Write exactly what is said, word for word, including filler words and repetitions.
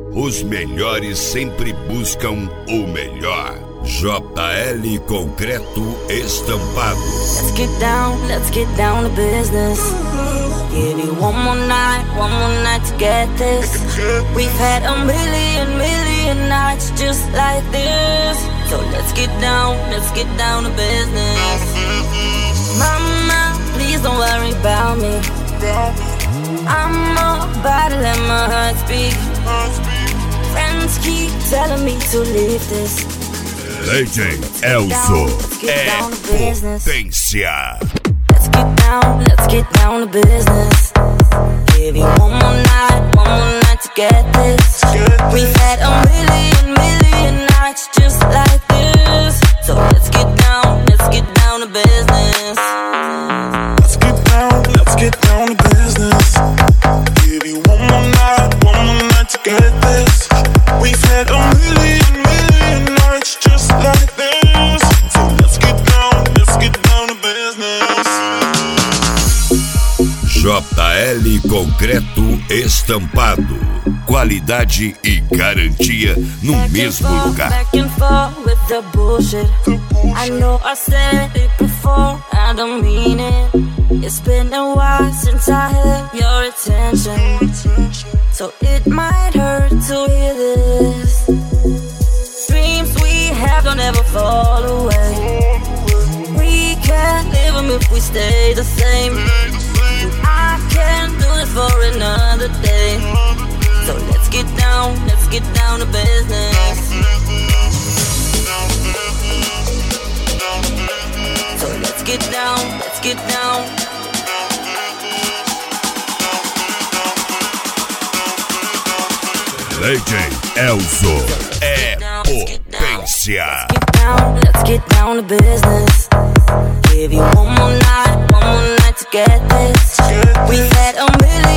Os melhores sempre buscam o melhor. J L Concreto Estampado. Let's get down, let's get down to business. Give you one more night, one more night to get this. We've had a million, million nights just like this. So let's get down, let's get down to business. Mama, please don't worry about me. I'm about to let my heart speak. Friends keep telling me to leave this. D J Elzo é potência. Let's get down, let's get down to business. Give you one more night, one more night to get this. We've had a million, million nights just like this. So let's get down, let's get down to business. Let's get down, let's get down to business. Give you one more night, one more night to get this. We've had a million, million nights just like this. So let's get down, let's get down to business. J L Concreto Estampado. Qualidade e garantia no mesmo lugar. Back and forth with the bullshit. I know I said it before, I don't mean it. It's been a while since I had your attention, so it might hurt to hear this. Dreams we have don't ever fall away. We can't live them if we stay the same. I can't do it for another day. So let's get down, let's get down to business. So let's get down, let's get down. D J Elzo é potência. Let's get down, let's get down to business. Give you one more night, one more night to get this. We've had a million